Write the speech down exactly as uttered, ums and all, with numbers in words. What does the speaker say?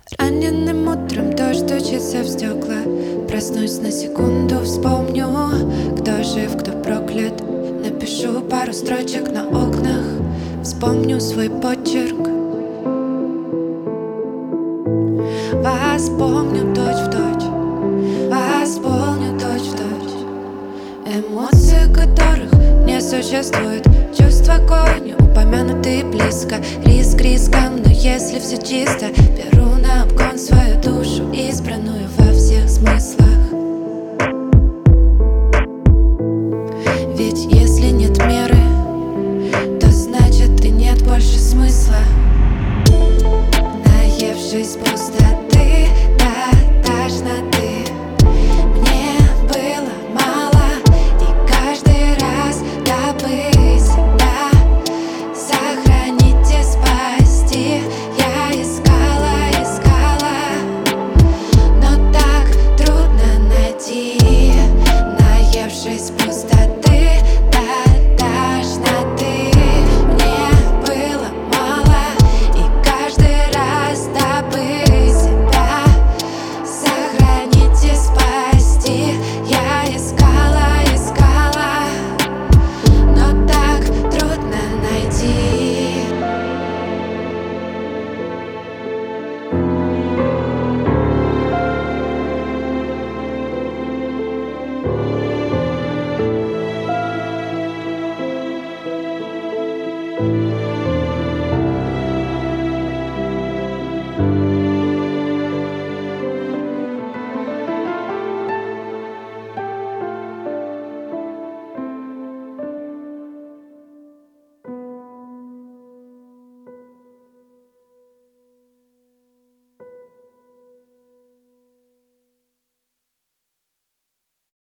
Раненым утром дождь стучится в стекла. Проснусь на секунду, вспомню, кто жив, кто проклят. Напишу пару строчек на окнах, вспомню свой почерк. Вас помню точь в точь, вас помню точь в точь. Эмоции, которых не существует, чувства кой не упомянуты близко. Риск риском, но если все чисто, беру на обгон свою душу, избранную во всех смыслах.